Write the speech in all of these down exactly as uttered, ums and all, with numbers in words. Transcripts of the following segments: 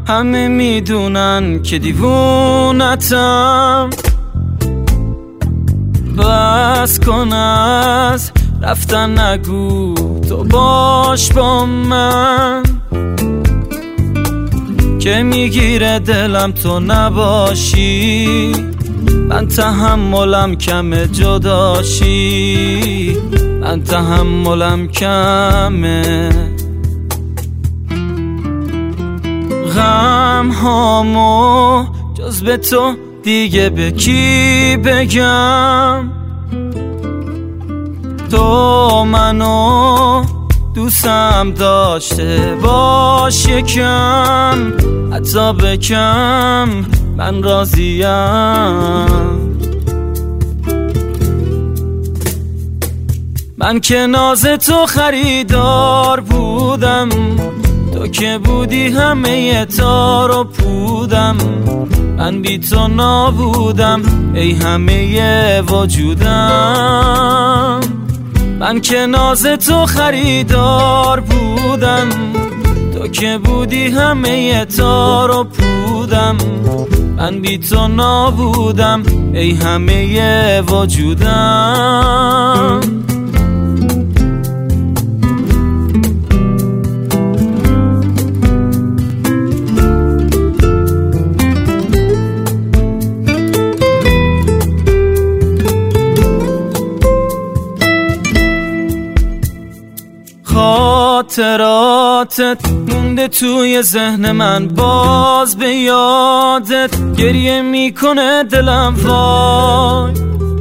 همه میدونن که دیوونتم. بس کن از رفتن نگو تو باش با من، که میگیره دلم تو نباشی. من تحملم کم جداشی، من تحملم کمه. غم هامو جز به تو دیگه به کی بگم؟ تو منو دوستم داشته باش یکم، حتی بکم من راضیم. من که ناز تو خریدار بودم، تو که بودی همه تارو پودم. من بی تو نابودم ای همه وجودم. من که ناز تو خریدار بودم، تو که بودی همه تارو پودم. من بی تو نابودم ای همه وجودم. خاطراتت مونده توی ذهن من، باز به یادت گریه میکنه دلم وای.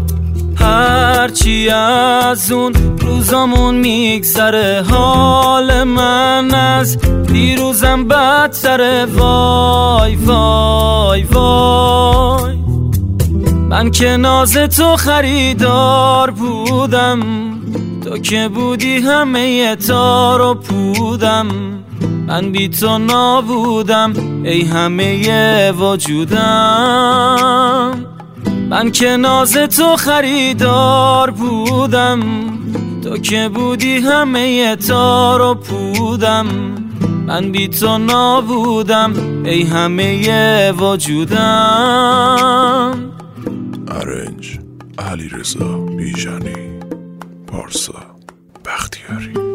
هرچی از اون روزامون میگذره، حال من از دیروزم بدتره. وای وای وای. من که ناز تو خریدار بودم، تو که بودی همه تارو پودم. من بی تو نابودم ای همه وجودم. من که ناز تو خریدار بودم، تو که بودی همه تارو پودم. من بی تو نابودم ای همه وجودم. ارنج علیرضا بیژنی، پارسا بختیاری.